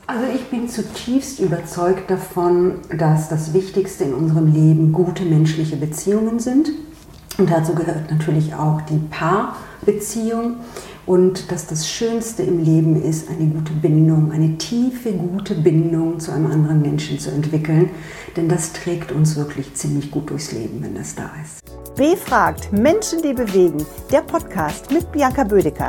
Also ich bin zutiefst überzeugt davon, dass das Wichtigste in unserem Leben gute menschliche Beziehungen sind. Und dazu gehört natürlich auch die Paarbeziehung. Und dass das Schönste im Leben ist, eine gute Bindung, eine tiefe, gute Bindung zu einem anderen Menschen zu entwickeln. Denn das trägt uns wirklich ziemlich gut durchs Leben, wenn das da ist. B-fragt, Menschen, die bewegen. Der Podcast mit Bianca Bödecker.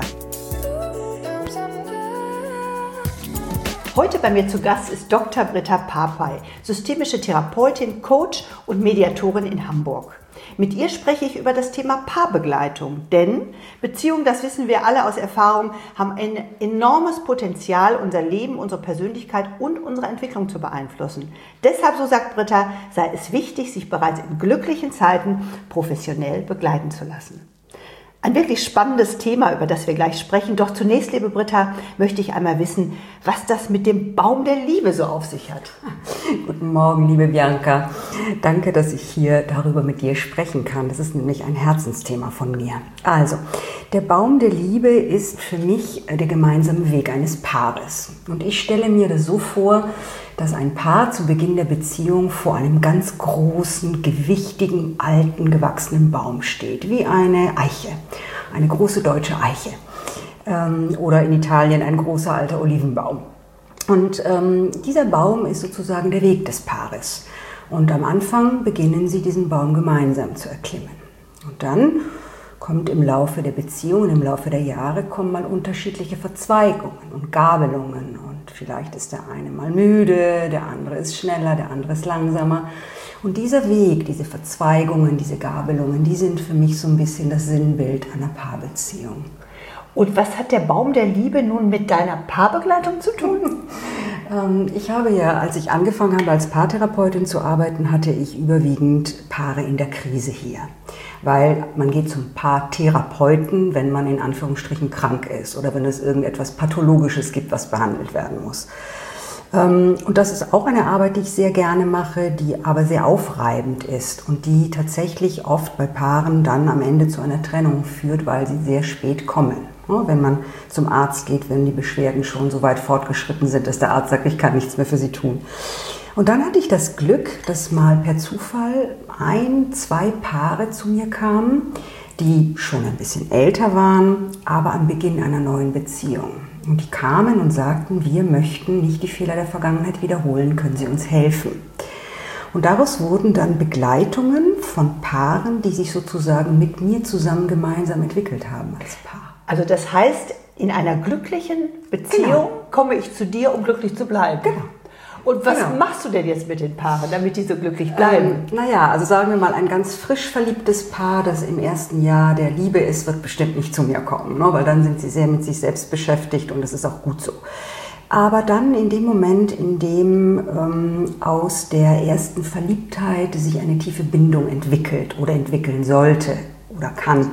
Heute bei mir zu Gast ist Dr. Britta Papay, systemische Therapeutin, Coach und Mediatorin in Hamburg. Mit ihr spreche ich über das Thema Paarbegleitung, denn Beziehungen, das wissen wir alle aus Erfahrung, haben ein enormes Potenzial, unser Leben, unsere Persönlichkeit und unsere Entwicklung zu beeinflussen. Deshalb, so sagt Britta, sei es wichtig, sich bereits in glücklichen Zeiten professionell begleiten zu lassen. Ein wirklich spannendes Thema, über das wir gleich sprechen. Doch zunächst, liebe Britta, möchte ich einmal wissen, was das mit dem Baum der Liebe so auf sich hat. Guten Morgen, liebe Bianca. Danke, dass ich hier darüber mit dir sprechen kann. Das ist nämlich ein Herzensthema von mir. Also, der Baum der Liebe ist für mich der gemeinsame Weg eines Paares. Und ich stelle mir das so vor, dass ein Paar zu Beginn der Beziehung vor einem ganz großen, gewichtigen, alten, gewachsenen Baum steht, wie eine Eiche, eine große deutsche Eiche oder in Italien ein großer alter Olivenbaum. Und dieser Baum ist sozusagen der Weg des Paares. Und am Anfang beginnen sie, diesen Baum gemeinsam zu erklimmen. Und dann kommt im Laufe der Beziehungen, im Laufe der Jahre, kommen mal unterschiedliche Verzweigungen und Gabelungen. Und vielleicht ist der eine mal müde, der andere ist schneller, der andere ist langsamer. Und dieser Weg, diese Verzweigungen, diese Gabelungen, die sind für mich so ein bisschen das Sinnbild einer Paarbeziehung. Und was hat der Baum der Liebe nun mit deiner Paarbegleitung zu tun? Ich habe ja, als ich angefangen habe, als Paartherapeutin zu arbeiten, hatte ich überwiegend Paare in der Krise hier. Weil man geht zum Paartherapeuten, wenn man in Anführungsstrichen krank ist oder wenn es irgendetwas Pathologisches gibt, was behandelt werden muss. Und das ist auch eine Arbeit, die ich sehr gerne mache, die aber sehr aufreibend ist und die tatsächlich oft bei Paaren dann am Ende zu einer Trennung führt, weil sie sehr spät kommen. Wenn man zum Arzt geht, wenn die Beschwerden schon so weit fortgeschritten sind, dass der Arzt sagt, ich kann nichts mehr für sie tun. Und dann hatte ich das Glück, dass mal per Zufall 2 Paare zu mir kamen, die schon ein bisschen älter waren, aber am Beginn einer neuen Beziehung. Und die kamen und sagten, wir möchten nicht die Fehler der Vergangenheit wiederholen, können Sie uns helfen? Und daraus wurden dann Begleitungen von Paaren, die sich sozusagen mit mir zusammen gemeinsam entwickelt haben als Paar. Also das heißt, in einer glücklichen Beziehung komme ich zu dir, um glücklich zu bleiben. Genau. Und was machst du denn jetzt mit den Paaren, damit die so glücklich bleiben? Also sagen wir mal, ein ganz frisch verliebtes Paar, das im ersten Jahr der Liebe ist, wird bestimmt nicht zu mir kommen, ne? Weil dann sind sie sehr mit sich selbst beschäftigt und das ist auch gut so. Aber dann in dem Moment, in dem aus der ersten Verliebtheit sich eine tiefe Bindung entwickelt oder entwickeln sollte oder kann,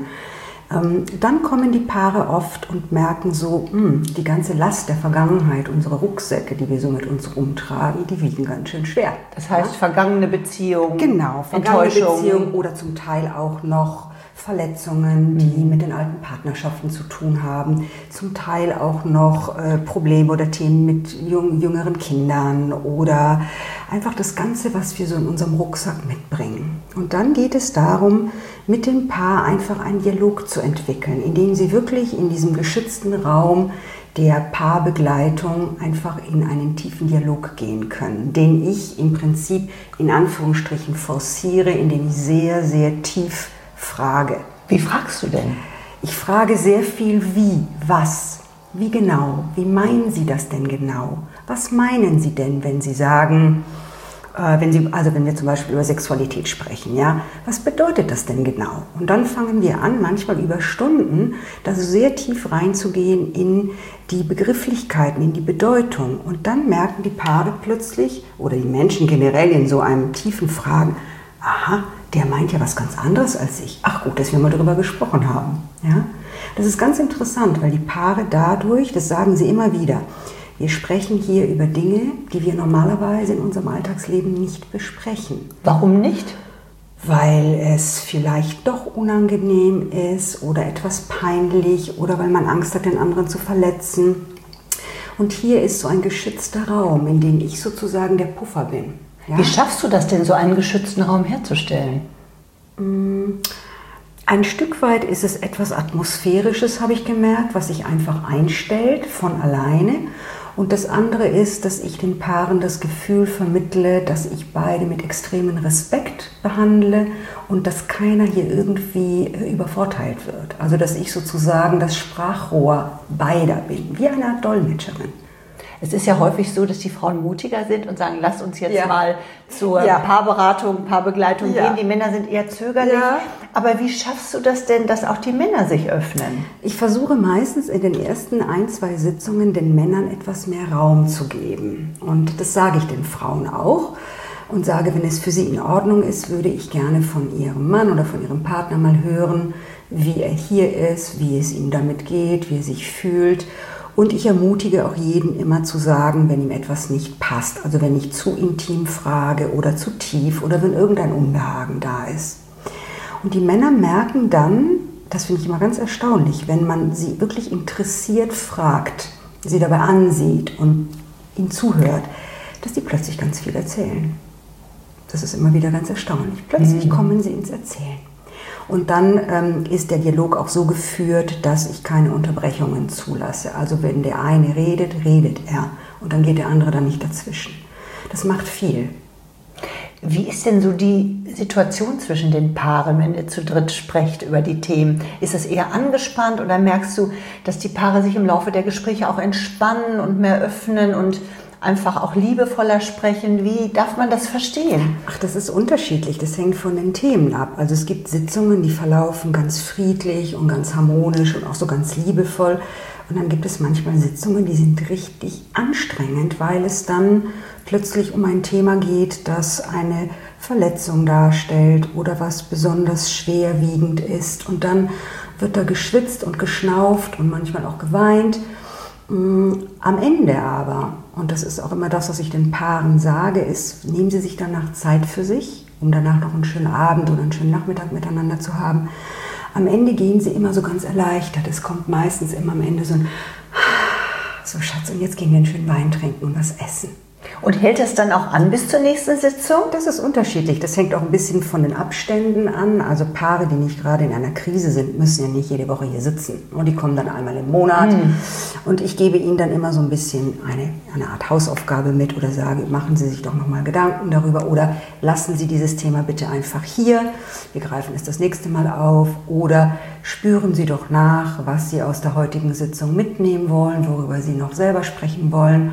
dann kommen die Paare oft und merken so, die ganze Last der Vergangenheit, unsere Rucksäcke, die wir so mit uns rumtragen, die wiegen ganz schön schwer. Das heißt, vergangene Beziehungen, genau, vergangene Beziehungen oder zum Teil auch noch Verletzungen, die mit den alten Partnerschaften zu tun haben, zum Teil auch noch Probleme oder Themen mit jüngeren Kindern oder einfach das Ganze, was wir so in unserem Rucksack mitbringen. Und dann geht es darum, mit dem Paar einfach einen Dialog zu entwickeln, in dem sie wirklich in diesem geschützten Raum der Paarbegleitung einfach in einen tiefen Dialog gehen können, den ich im Prinzip in Anführungsstrichen forciere, indem ich sehr, sehr tief frage. Wie fragst du denn? Ich frage sehr viel wie, was, wie genau, wie meinen Sie das denn genau? Was meinen Sie denn, wenn Sie sagen, wenn wir zum Beispiel über Sexualität sprechen, ja, was bedeutet das denn genau? Und dann fangen wir an, manchmal über Stunden, da so sehr tief reinzugehen in die Begrifflichkeiten, in die Bedeutung. Und dann merken die Paare plötzlich, oder die Menschen generell in so einem tiefen Fragen, aha, der meint ja was ganz anderes als ich. Ach gut, dass wir mal darüber gesprochen haben. Ja? Das ist ganz interessant, weil die Paare dadurch, das sagen sie immer wieder, wir sprechen hier über Dinge, die wir normalerweise in unserem Alltagsleben nicht besprechen. Warum nicht? Weil es vielleicht doch unangenehm ist oder etwas peinlich oder weil man Angst hat, den anderen zu verletzen. Und hier ist so ein geschützter Raum, in dem ich sozusagen der Puffer bin. Ja? Wie schaffst du das denn, so einen geschützten Raum herzustellen? Ein Stück weit ist es etwas Atmosphärisches, habe ich gemerkt, was sich einfach einstellt von alleine. Und das andere ist, dass ich den Paaren das Gefühl vermittle, dass ich beide mit extremem Respekt behandle und dass keiner hier irgendwie übervorteilt wird. Also dass ich sozusagen das Sprachrohr beider bin, wie eine Art Dolmetscherin. Es ist ja häufig so, dass die Frauen mutiger sind und sagen, lass uns jetzt mal zur Paarberatung, Paarbegleitung gehen. Die Männer sind eher zögerlich. Ja. Aber wie schaffst du das denn, dass auch die Männer sich öffnen? Ich versuche meistens in den ersten 1-2 Sitzungen den Männern etwas mehr Raum zu geben. Und das sage ich den Frauen auch. Und sage, wenn es für sie in Ordnung ist, würde ich gerne von ihrem Mann oder von ihrem Partner mal hören, wie er hier ist, wie es ihm damit geht, wie er sich fühlt. Und ich ermutige auch jeden immer zu sagen, wenn ihm etwas nicht passt. Also wenn ich zu intim frage oder zu tief oder wenn irgendein Unbehagen da ist. Und die Männer merken dann, das finde ich immer ganz erstaunlich, wenn man sie wirklich interessiert fragt, sie dabei ansieht und ihnen zuhört, dass die plötzlich ganz viel erzählen. Das ist immer wieder ganz erstaunlich. Plötzlich kommen sie ins Erzählen. Und dann ist der Dialog auch so geführt, dass ich keine Unterbrechungen zulasse. Also wenn der eine redet, redet er. Und dann geht der andere dann nicht dazwischen. Das macht viel. Wie ist denn so die Situation zwischen den Paaren, wenn ihr zu dritt sprecht über die Themen? Ist es eher angespannt oder merkst du, dass die Paare sich im Laufe der Gespräche auch entspannen und mehr öffnen und einfach auch liebevoller sprechen? Wie darf man das verstehen? Ach, das ist unterschiedlich. Das hängt von den Themen ab. Also es gibt Sitzungen, die verlaufen ganz friedlich und ganz harmonisch und auch so ganz liebevoll. Und dann gibt es manchmal Sitzungen, die sind richtig anstrengend, weil es dann plötzlich um ein Thema geht, das eine Verletzung darstellt oder was besonders schwerwiegend ist. Und dann wird da geschwitzt und geschnauft und manchmal auch geweint. Am Ende aber, und das ist auch immer das, was ich den Paaren sage, ist, nehmen Sie sich danach Zeit für sich, um danach noch einen schönen Abend oder einen schönen Nachmittag miteinander zu haben. Am Ende gehen Sie immer so ganz erleichtert. Es kommt meistens immer am Ende so ein so Schatz, und jetzt gehen wir einen schönen Wein trinken und was essen. Und hält das dann auch an bis zur nächsten Sitzung? Das ist unterschiedlich. Das hängt auch ein bisschen von den Abständen an. Also Paare, die nicht gerade in einer Krise sind, müssen ja nicht jede Woche hier sitzen. Und die kommen dann einmal im Monat. Und ich gebe ihnen dann immer so ein bisschen eine Art Hausaufgabe mit oder sage, machen Sie sich doch nochmal Gedanken darüber oder lassen Sie dieses Thema bitte einfach hier. Wir greifen es das nächste Mal auf. Oder spüren Sie doch nach, was Sie aus der heutigen Sitzung mitnehmen wollen, worüber Sie noch selber sprechen wollen.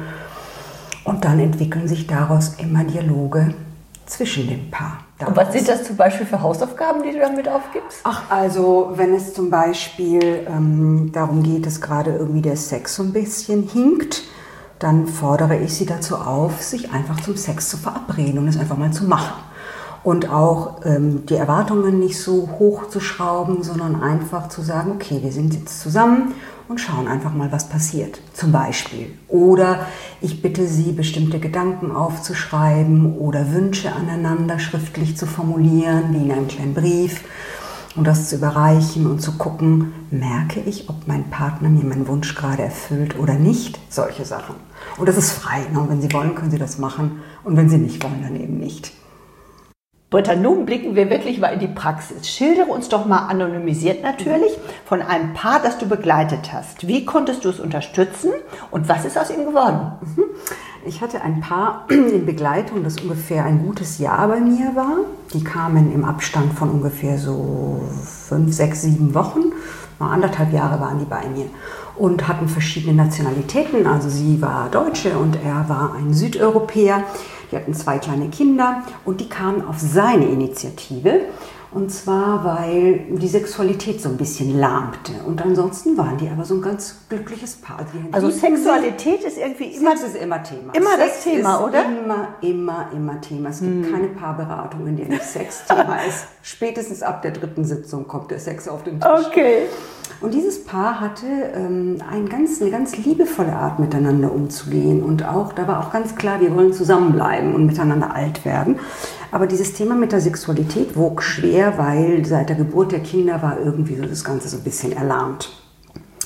Und dann entwickeln sich daraus immer Dialoge zwischen dem Paar. Und was sind das zum Beispiel für Hausaufgaben, die du damit aufgibst? Ach, also wenn es zum Beispiel darum geht, dass gerade irgendwie der Sex so ein bisschen hinkt, dann fordere ich sie dazu auf, sich einfach zum Sex zu verabreden und es einfach mal zu machen. Und auch die Erwartungen nicht so hoch zu schrauben, sondern einfach zu sagen, okay, wir sind jetzt zusammen und schauen einfach mal, was passiert, zum Beispiel. Oder ich bitte Sie, bestimmte Gedanken aufzuschreiben oder Wünsche aneinander schriftlich zu formulieren, wie in einem kleinen Brief, und das zu überreichen und zu gucken, merke ich, ob mein Partner mir meinen Wunsch gerade erfüllt oder nicht, solche Sachen. Und das ist frei, ne? Wenn Sie wollen, können Sie das machen und wenn Sie nicht wollen, dann eben nicht. Britta, nun blicken wir wirklich mal in die Praxis. Schildere uns doch mal anonymisiert natürlich von einem Paar, das du begleitet hast. Wie konntest du es unterstützen und was ist aus ihm geworden? Ich hatte ein Paar in Begleitung, das ungefähr ein gutes Jahr bei mir war. Die kamen im Abstand von ungefähr so 5, 6, 7 Wochen. Mal 1,5 Jahre waren die bei mir und hatten verschiedene Nationalitäten. Also sie war Deutsche und er war ein Südeuropäer. Die hatten 2 kleine Kinder und die kamen auf seine Initiative. Und zwar, weil die Sexualität so ein bisschen lahmte. Und ansonsten waren die aber so ein ganz glückliches Paar. Also Sexualität ist irgendwie immer... Sex ist immer Thema. Immer das Thema, oder? Immer Thema. Es gibt keine Paarberatung, in der nicht Sex Thema ist. Spätestens ab der 3. Sitzung kommt der Sex auf den Tisch. Okay. Und dieses Paar hatte eine ganz liebevolle Art, miteinander umzugehen. Und auch, da war auch ganz klar, wir wollen zusammenbleiben und miteinander alt werden. Aber dieses Thema mit der Sexualität wog schwer, weil seit der Geburt der Kinder war irgendwie so das Ganze so ein bisschen erlahmt.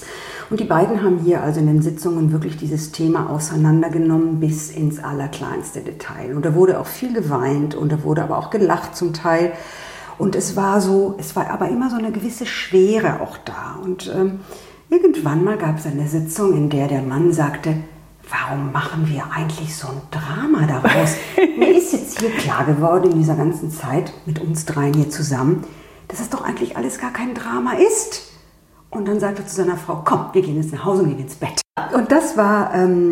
Und die beiden haben hier also in den Sitzungen wirklich dieses Thema auseinandergenommen bis ins allerkleinste Detail. Und da wurde auch viel geweint und da wurde aber auch gelacht zum Teil. Und es war aber immer so eine gewisse Schwere auch da. Und irgendwann mal gab es eine Sitzung, in der der Mann sagte, warum machen wir eigentlich so ein Drama daraus? Mir ist jetzt hier klar geworden in dieser ganzen Zeit mit uns dreien hier zusammen, dass es doch eigentlich alles gar kein Drama ist. Und dann sagte er zu seiner Frau, komm, wir gehen jetzt nach Hause und gehen ins Bett. Und das war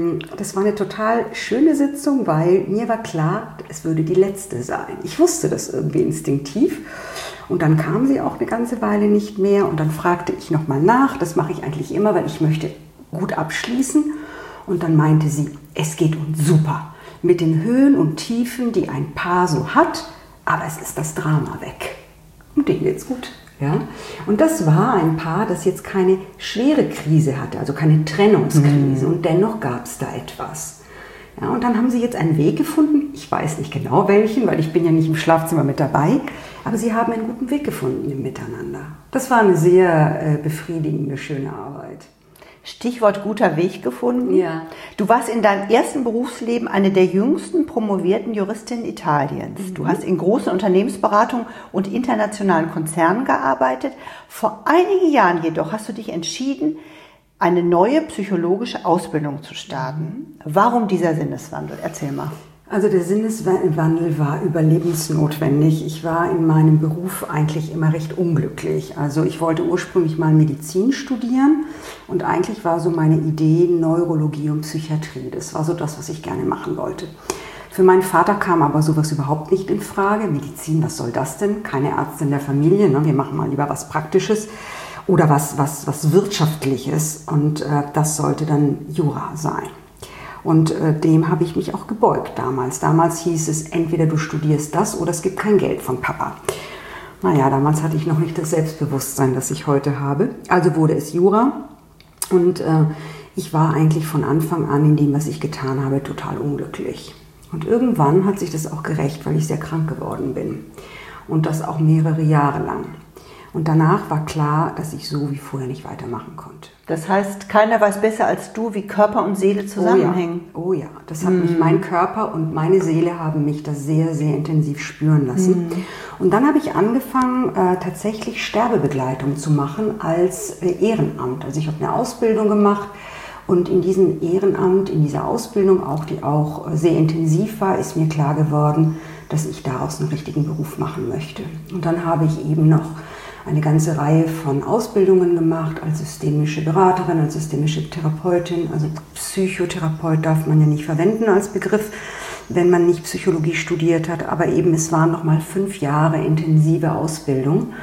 eine total schöne Sitzung, weil mir war klar, es würde die letzte sein. Ich wusste das irgendwie instinktiv. Und dann kam sie auch eine ganze Weile nicht mehr. Und dann fragte ich nochmal nach. Das mache ich eigentlich immer, weil ich möchte gut abschließen. Und dann meinte sie, es geht uns super. Mit den Höhen und Tiefen, die ein Paar so hat. Aber es ist das Drama weg. Und denen geht's gut. Ja? Und das war ein Paar, das jetzt keine schwere Krise hatte, also keine Trennungskrise. Und dennoch gab es da etwas. Ja, und dann haben sie jetzt einen Weg gefunden. Ich weiß nicht genau welchen, weil ich bin ja nicht im Schlafzimmer mit dabei. Aber sie haben einen guten Weg gefunden im Miteinander. Das war eine sehr befriedigende, schöne Arbeit. Stichwort guter Weg gefunden. Ja. Du warst in deinem ersten Berufsleben eine der jüngsten promovierten Juristinnen Italiens. Du hast in großen Unternehmensberatungen und internationalen Konzernen gearbeitet. Vor einigen Jahren jedoch hast du dich entschieden, eine neue psychologische Ausbildung zu starten. Warum dieser Sinneswandel? Erzähl mal. Also der Sinneswandel war überlebensnotwendig. Ich war in meinem Beruf eigentlich immer recht unglücklich. Also ich wollte ursprünglich mal Medizin studieren und eigentlich war so meine Idee Neurologie und Psychiatrie. Das war so das, was ich gerne machen wollte. Für meinen Vater kam aber sowas überhaupt nicht in Frage. Medizin, was soll das denn? Keine Ärztin der Familie, ne? Wir machen mal lieber was Praktisches oder was Wirtschaftliches und das sollte dann Jura sein. Und dem habe ich mich auch gebeugt damals. Damals hieß es, entweder du studierst das oder es gibt kein Geld von Papa. Naja, damals hatte ich noch nicht das Selbstbewusstsein, das ich heute habe. Also wurde es Jura. Und ich war eigentlich von Anfang an in dem, was ich getan habe, total unglücklich. Und irgendwann hat sich das auch gerächt, weil ich sehr krank geworden bin. Und das auch mehrere Jahre lang. Und danach war klar, dass ich so wie vorher nicht weitermachen konnte. Das heißt, keiner weiß besser als du, wie Körper und Seele zusammenhängen. Oh ja, das hat mich, mein Körper und meine Seele haben mich das sehr, sehr intensiv spüren lassen. Und dann habe ich angefangen, tatsächlich Sterbebegleitung zu machen als Ehrenamt. Also ich habe eine Ausbildung gemacht und in diesem Ehrenamt, in dieser Ausbildung, die auch sehr intensiv war, ist mir klar geworden, dass ich daraus einen richtigen Beruf machen möchte. Und dann habe ich eben noch eine ganze Reihe von Ausbildungen gemacht als systemische Beraterin, als systemische Therapeutin. Also Psychotherapeut darf man ja nicht verwenden als Begriff, wenn man nicht Psychologie studiert hat. Aber eben, es waren nochmal 5 Jahre intensive Ausbildung.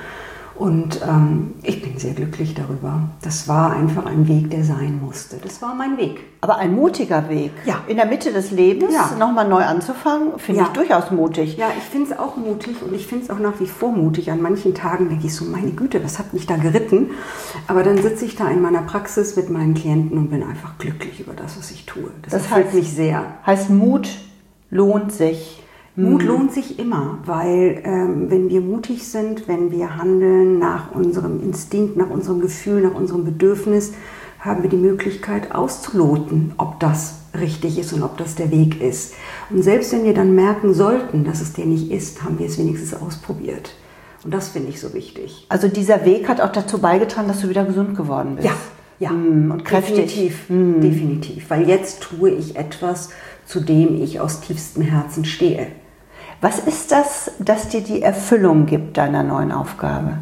Und ich bin sehr glücklich darüber. Das war einfach ein Weg, der sein musste. Das war mein Weg. Aber ein mutiger Weg. Ja. In der Mitte des Lebens nochmal neu anzufangen, finde ich durchaus mutig. Ja, ich finde es auch mutig und ich finde es auch nach wie vor mutig. An manchen Tagen denke ich so, meine Güte, was hat mich da geritten? Aber dann sitze ich da in meiner Praxis mit meinen Klienten und bin einfach glücklich über das, was ich tue. Das erfüllt mich sehr. Heißt, Mut lohnt sich. Mut lohnt sich immer, weil wenn wir mutig sind, wenn wir handeln nach unserem Instinkt, nach unserem Gefühl, nach unserem Bedürfnis, haben wir die Möglichkeit auszuloten, ob das richtig ist und ob das der Weg ist. Und selbst wenn wir dann merken sollten, dass es der nicht ist, haben wir es wenigstens ausprobiert. Und das finde ich so wichtig. Also dieser Weg hat auch dazu beigetragen, dass du wieder gesund geworden bist. Ja, und kräftig. Definitiv. Weil jetzt tue ich etwas, zu dem ich aus tiefstem Herzen stehe. Was ist das, das dir die Erfüllung gibt deiner neuen Aufgabe?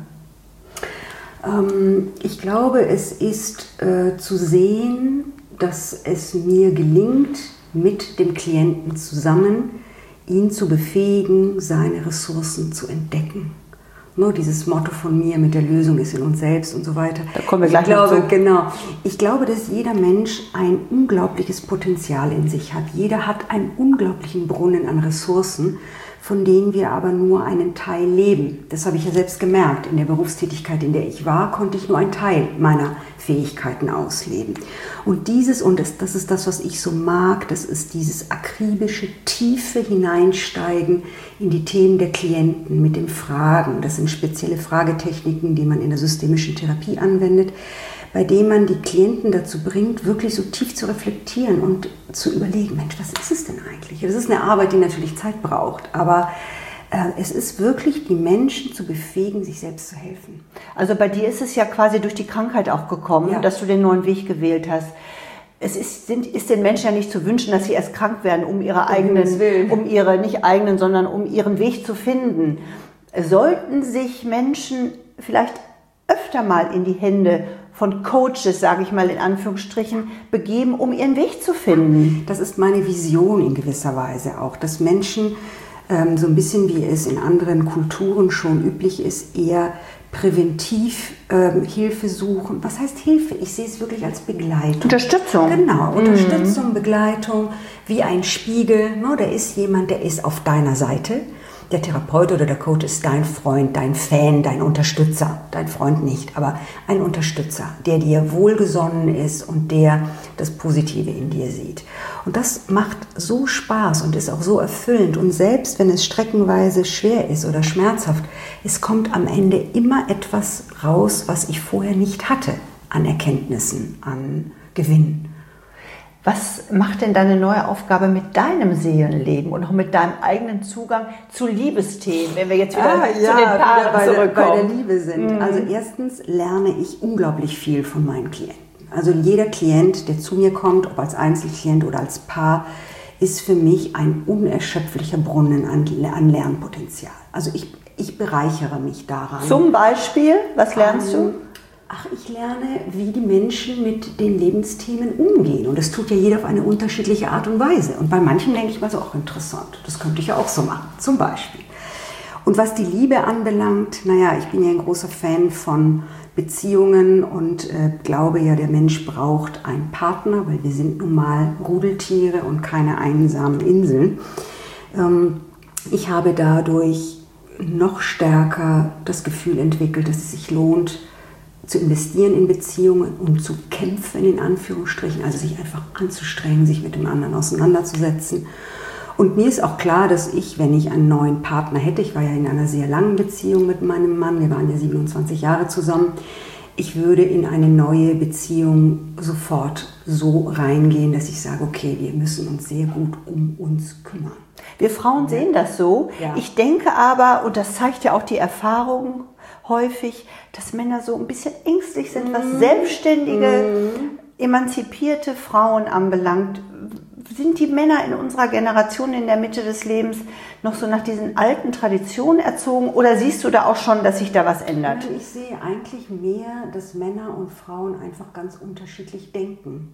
Ich glaube, es ist zu sehen, dass es mir gelingt, mit dem Klienten zusammen, ihn zu befähigen, seine Ressourcen zu entdecken. Nur dieses Motto von mir mit der Lösung ist in uns selbst und so weiter. Da kommen wir gleich noch zu. Genau. Ich glaube, dass jeder Mensch ein unglaubliches Potenzial in sich hat. Jeder hat einen unglaublichen Brunnen an Ressourcen, von denen wir aber nur einen Teil leben. Das habe ich ja selbst gemerkt. In der Berufstätigkeit, in der ich war, konnte ich nur einen Teil meiner Fähigkeiten ausleben. Und das ist das, was ich so mag, das ist dieses akribische, tiefe Hineinsteigen in die Themen der Klienten mit den Fragen. Das sind spezielle Fragetechniken, die man in der systemischen Therapie anwendet, bei dem man die Klienten dazu bringt, wirklich so tief zu reflektieren und zu überlegen, Mensch, was ist es denn eigentlich? Das ist eine Arbeit, die natürlich Zeit braucht, aber es ist wirklich, die Menschen zu befähigen, sich selbst zu helfen. Also bei dir ist es ja quasi durch die Krankheit auch gekommen, dass du den neuen Weg gewählt hast. Es ist den Menschen ja nicht zu wünschen, dass sie erst krank werden, um ihren Weg zu finden. Sollten sich Menschen vielleicht öfter mal in die Hände von Coaches, sage ich mal in Anführungsstrichen, begeben, um ihren Weg zu finden? Das ist meine Vision in gewisser Weise auch, dass Menschen so ein bisschen wie es in anderen Kulturen schon üblich ist, eher präventiv Hilfe suchen. Was heißt Hilfe? Ich sehe es wirklich als Begleitung. Unterstützung. Genau, Unterstützung, Begleitung, wie ein Spiegel. No, da ist jemand, der ist auf deiner Seite. Der Therapeut oder der Coach ist dein Freund, dein Fan, dein Unterstützer. Dein Freund nicht, aber ein Unterstützer, der dir wohlgesonnen ist und der das Positive in dir sieht. Und das macht so Spaß und ist auch so erfüllend. Und selbst wenn es streckenweise schwer ist oder schmerzhaft, es kommt am Ende immer etwas raus, was ich vorher nicht hatte an Erkenntnissen, an Gewinn. Was macht denn deine neue Aufgabe mit deinem Seelenleben und auch mit deinem eigenen Zugang zu Liebesthemen, wenn wir jetzt wieder zu den Paaren zurückkommen? Bei der Liebe sind. Also erstens lerne ich unglaublich viel von meinen Klienten. Also jeder Klient, der zu mir kommt, ob als Einzelklient oder als Paar, ist für mich ein unerschöpflicher Brunnen an Lernpotenzial. Also ich bereichere mich daran. Zum Beispiel, was lernst du? Ich lerne, wie die Menschen mit den Lebensthemen umgehen. Und das tut ja jeder auf eine unterschiedliche Art und Weise. Und bei manchen denke ich mal so, auch interessant, das könnte ich ja auch so machen, zum Beispiel. Und was die Liebe anbelangt, ich bin ja ein großer Fan von Beziehungen und glaube ja, der Mensch braucht einen Partner, weil wir sind nun mal Rudeltiere und keine einsamen Inseln. Ich habe dadurch noch stärker das Gefühl entwickelt, dass es sich lohnt, zu investieren in Beziehungen und zu kämpfen, in Anführungsstrichen, also sich einfach anzustrengen, sich mit dem anderen auseinanderzusetzen. Und mir ist auch klar, dass ich, wenn ich einen neuen Partner hätte, ich war ja in einer sehr langen Beziehung mit meinem Mann, wir waren ja 27 Jahre zusammen, ich würde in eine neue Beziehung sofort so reingehen, dass ich sage, okay, wir müssen uns sehr gut um uns kümmern. Wir Frauen sehen das so. Ja. Ich denke aber, und das zeigt ja auch die Erfahrung häufig, dass Männer so ein bisschen ängstlich sind, was selbstständige, emanzipierte Frauen anbelangt. Sind die Männer in unserer Generation in der Mitte des Lebens noch so nach diesen alten Traditionen erzogen oder siehst du da auch schon, dass sich da was ändert? Ich sehe eigentlich mehr, dass Männer und Frauen einfach ganz unterschiedlich denken.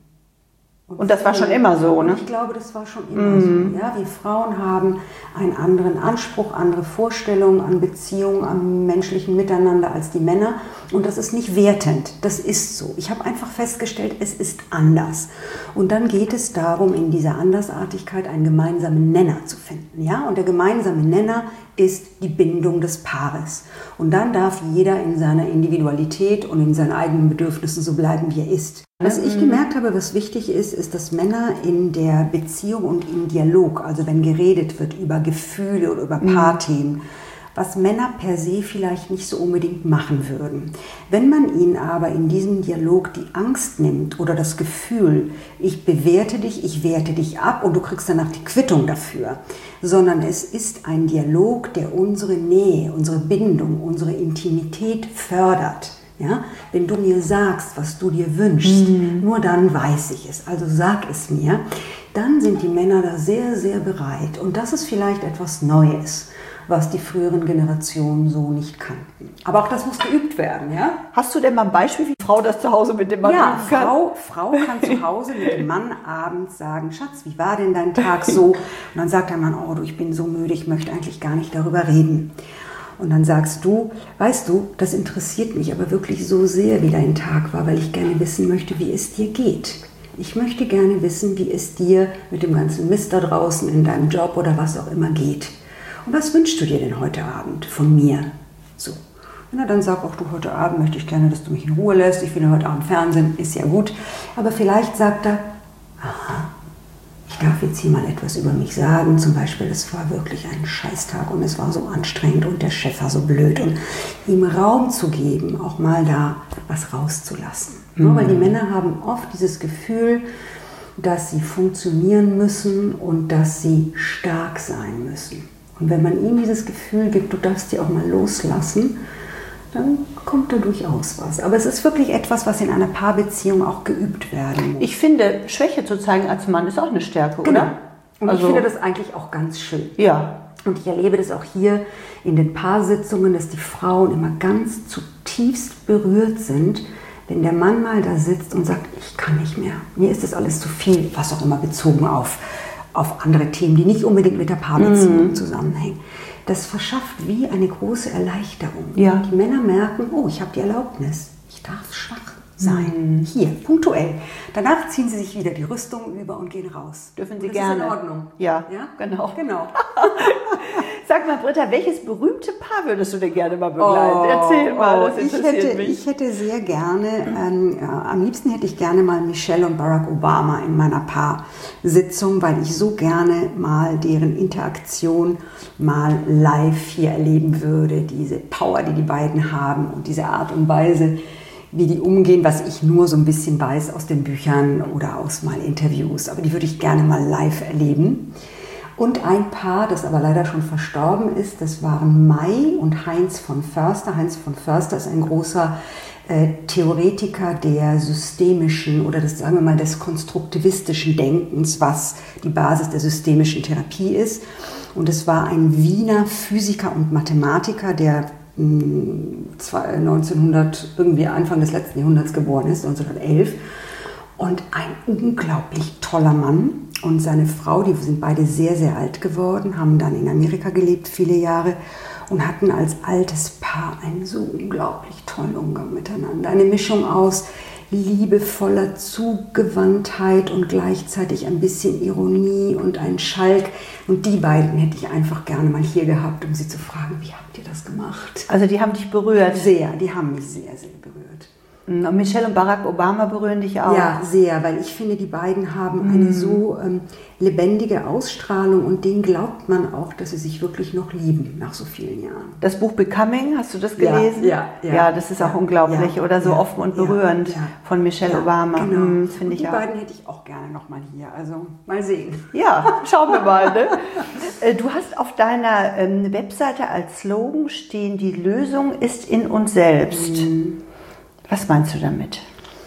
Und das war schon immer so, ne? Ich glaube, das war schon immer so. Ja, wir Frauen haben einen anderen Anspruch, andere Vorstellungen an Beziehungen, am menschlichen Miteinander als die Männer. Und das ist nicht wertend, das ist so. Ich habe einfach festgestellt, es ist anders. Und dann geht es darum, in dieser Andersartigkeit einen gemeinsamen Nenner zu finden. Ja? Und der gemeinsame Nenner ist die Bindung des Paares. Und dann darf jeder in seiner Individualität und in seinen eigenen Bedürfnissen so bleiben, wie er ist. Was ich gemerkt habe, was wichtig ist, ist, dass Männer in der Beziehung und im Dialog, also wenn geredet wird über Gefühle oder über Paarthemen, was Männer per se vielleicht nicht so unbedingt machen würden. Wenn man ihnen aber in diesem Dialog die Angst nimmt oder das Gefühl, ich bewerte dich, ich werte dich ab und du kriegst danach die Quittung dafür, sondern es ist ein Dialog, der unsere Nähe, unsere Bindung, unsere Intimität fördert. Ja? Wenn du mir sagst, was du dir wünschst, nur dann weiß ich es, also sag es mir, dann sind die Männer da sehr, sehr bereit. Und das ist vielleicht etwas Neues, was die früheren Generationen so nicht kannten. Aber auch das muss geübt werden. Ja? Hast du denn mal ein Beispiel, wie Frau das zu Hause mit dem Mann kann? Ja, Frau kann zu Hause mit dem Mann abends sagen, Schatz, wie war denn dein Tag so? Und dann sagt der Mann, oh du, ich bin so müde, ich möchte eigentlich gar nicht darüber reden. Und dann sagst du, weißt du, das interessiert mich aber wirklich so sehr, wie dein Tag war, weil ich gerne wissen möchte, wie es dir geht. Ich möchte gerne wissen, wie es dir mit dem ganzen Mist da draußen in deinem Job oder was auch immer geht. Und was wünschst du dir denn heute Abend von mir? So. Wenn er dann sagt, auch du, heute Abend möchte ich gerne, dass du mich in Ruhe lässt, ich will heute Abend Fernsehen, ist ja gut. Aber vielleicht sagt er, aha, ich darf jetzt hier mal etwas über mich sagen, zum Beispiel, es war wirklich ein Scheißtag und es war so anstrengend und der Chef war so blöd und ihm Raum zu geben, auch mal da was rauszulassen. Mhm. Weil die Männer haben oft dieses Gefühl, dass sie funktionieren müssen und dass sie stark sein müssen. Und wenn man ihm dieses Gefühl gibt, du darfst sie auch mal loslassen, dann kommt da durchaus was. Aber es ist wirklich etwas, was in einer Paarbeziehung auch geübt werden muss. Ich finde, Schwäche zu zeigen als Mann ist auch eine Stärke, genau. Oder? Und ich finde das eigentlich auch ganz schön. Ja. Und ich erlebe das auch hier in den Paarsitzungen, dass die Frauen immer ganz zutiefst berührt sind, wenn der Mann mal da sitzt und sagt, ich kann nicht mehr, mir ist das alles zu viel, was auch immer bezogen auf andere Themen, die nicht unbedingt mit der Paarbeziehung zusammenhängen. Das verschafft wie eine große Erleichterung. Ja. Die Männer merken, oh, ich habe die Erlaubnis, ich darf schwach sein. Hier, punktuell. Danach ziehen sie sich wieder die Rüstung über und gehen raus. Dürfen sie das gerne. Ist in Ordnung. Ja, genau. Sag mal, Britta, welches berühmte Paar würdest du denn gerne mal begleiten? Erzähl mal, das interessiert mich. Ich hätte sehr gerne, am liebsten hätte ich gerne mal Michelle und Barack Obama in meiner Paarsitzung, weil ich so gerne mal deren Interaktion mal live hier erleben würde. Diese Power, die die beiden haben und diese Art und Weise, wie die umgehen, was ich nur so ein bisschen weiß aus den Büchern oder aus mal Interviews. Aber die würde ich gerne mal live erleben. Und ein Paar, das aber leider schon verstorben ist, das waren Mai und Heinz von Förster. Heinz von Förster ist ein großer Theoretiker der systemischen oder des, sagen wir mal, des konstruktivistischen Denkens, was die Basis der systemischen Therapie ist. Und es war ein Wiener Physiker und Mathematiker, der 1900, irgendwie Anfang des letzten Jahrhunderts geboren ist, 1911. Und ein unglaublich toller Mann. Und seine Frau, die sind beide sehr, sehr alt geworden, haben dann in Amerika gelebt, viele Jahre, und hatten als altes Paar einen so unglaublich tollen Umgang miteinander. Eine Mischung aus liebevoller Zugewandtheit und gleichzeitig ein bisschen Ironie und ein Schalk. Und die beiden hätte ich einfach gerne mal hier gehabt, um sie zu fragen, wie habt ihr das gemacht? Also die haben dich berührt? Sehr, die haben mich sehr, sehr berührt. Und Michelle und Barack Obama berühren dich auch? Ja, sehr, weil ich finde, die beiden haben eine so lebendige Ausstrahlung und denen glaubt man auch, dass sie sich wirklich noch lieben nach so vielen Jahren. Das Buch Becoming, hast du das gelesen? Ja, das ist auch unglaublich, oder so offen und berührend von Michelle Obama. Genau. Finde ich die auch. beiden hätte ich auch gerne noch mal hier, also mal sehen. Ja, schauen wir mal. Ne? Du hast auf deiner Webseite als Slogan stehen, die Lösung ist in uns selbst. Was meinst du damit?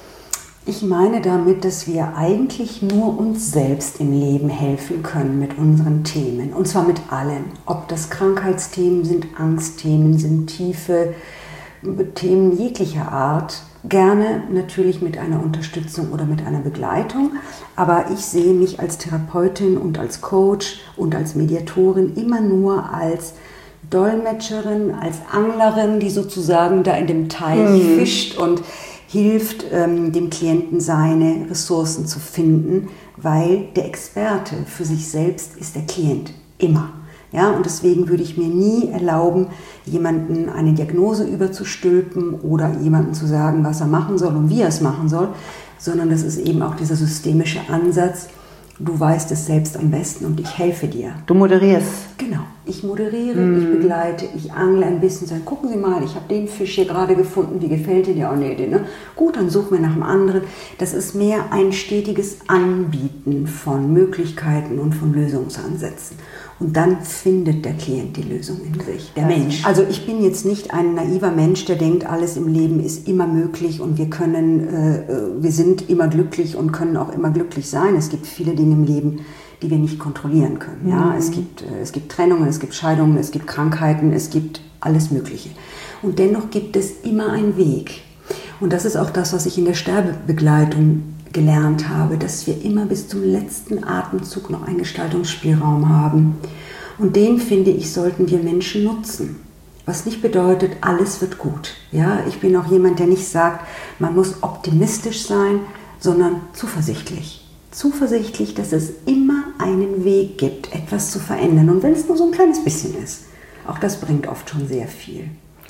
Ich meine damit, dass wir eigentlich nur uns selbst im Leben helfen können mit unseren Themen. Und zwar mit allen. Ob das Krankheitsthemen sind, Angstthemen sind, tiefe Themen jeglicher Art. Gerne natürlich mit einer Unterstützung oder mit einer Begleitung. Aber ich sehe mich als Therapeutin und als Coach und als Mediatorin immer nur als Dolmetscherin, als Anglerin, die sozusagen da in dem Teich fischt und hilft, dem Klienten seine Ressourcen zu finden, weil der Experte für sich selbst ist der Klient, immer. Ja, und deswegen würde ich mir nie erlauben, jemanden eine Diagnose überzustülpen oder jemandem zu sagen, was er machen soll und wie er es machen soll, sondern das ist eben auch dieser systemische Ansatz, du weißt es selbst am besten und ich helfe dir. Du moderierst. Genau, ich moderiere, ich begleite, ich angle ein bisschen, sagen, gucken Sie mal, ich habe den Fisch hier gerade gefunden, wie gefällt Ihnen? Ja, nee, den, ne? Gut, dann suchen wir nach einem anderen. Das ist mehr ein stetiges Anbieten von Möglichkeiten und von Lösungsansätzen. Und dann findet der Klient die Lösung in sich, der Mensch. Also ich bin jetzt nicht ein naiver Mensch, der denkt, alles im Leben ist immer möglich und wir sind immer glücklich und können auch immer glücklich sein. Es gibt viele Dinge im Leben, die wir nicht kontrollieren können. Ja? Es gibt Trennungen, es gibt Scheidungen, es gibt Krankheiten, es gibt alles Mögliche. Und dennoch gibt es immer einen Weg. Und das ist auch das, was ich in der Sterbebegleitung gelernt habe, dass wir immer bis zum letzten Atemzug noch einen Gestaltungsspielraum haben. Und den, finde ich, sollten wir Menschen nutzen. Was nicht bedeutet, alles wird gut. Ja, ich bin auch jemand, der nicht sagt, man muss optimistisch sein, sondern zuversichtlich. Zuversichtlich, dass es immer einen Weg gibt, etwas zu verändern. Und wenn es nur so ein kleines bisschen ist. Auch das bringt oft schon sehr viel.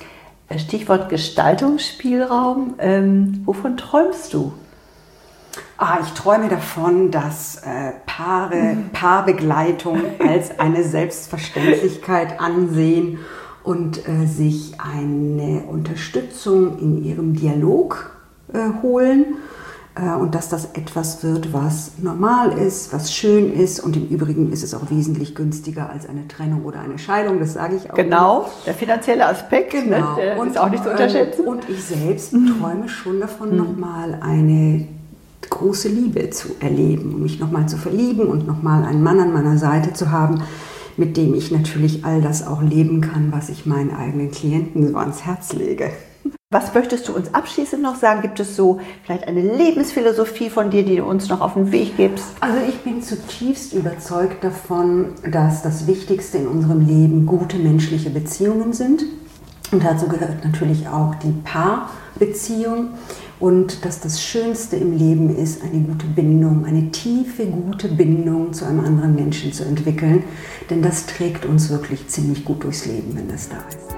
Stichwort Gestaltungsspielraum. Wovon träumst du? Ich träume davon, dass Paarbegleitung als eine Selbstverständlichkeit ansehen und sich eine Unterstützung in ihrem Dialog holen und dass das etwas wird, was normal ist, was schön ist und im Übrigen ist es auch wesentlich günstiger als eine Trennung oder eine Scheidung, das sage ich auch. Genau, der finanzielle Aspekt, genau. Der ist auch nicht zu unterschätzen. Und ich selbst träume schon davon, nochmal eine große Liebe zu erleben, um mich nochmal zu verlieben und nochmal einen Mann an meiner Seite zu haben, mit dem ich natürlich all das auch leben kann, was ich meinen eigenen Klienten so ans Herz lege. Was möchtest du uns abschließend noch sagen? Gibt es so vielleicht eine Lebensphilosophie von dir, die du uns noch auf den Weg gibst? Also ich bin zutiefst überzeugt davon, dass das Wichtigste in unserem Leben gute menschliche Beziehungen sind. Und dazu gehört natürlich auch die Paarbeziehung. Und dass das Schönste im Leben ist, eine gute Bindung, eine tiefe, gute Bindung zu einem anderen Menschen zu entwickeln. Denn das trägt uns wirklich ziemlich gut durchs Leben, wenn das da ist.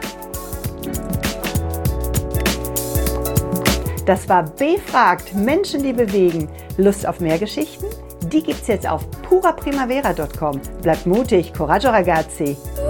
Das war Befragt, Menschen, die bewegen. Lust auf mehr Geschichten? Die gibt's jetzt auf puraprimavera.com. Bleibt mutig, coraggio ragazzi!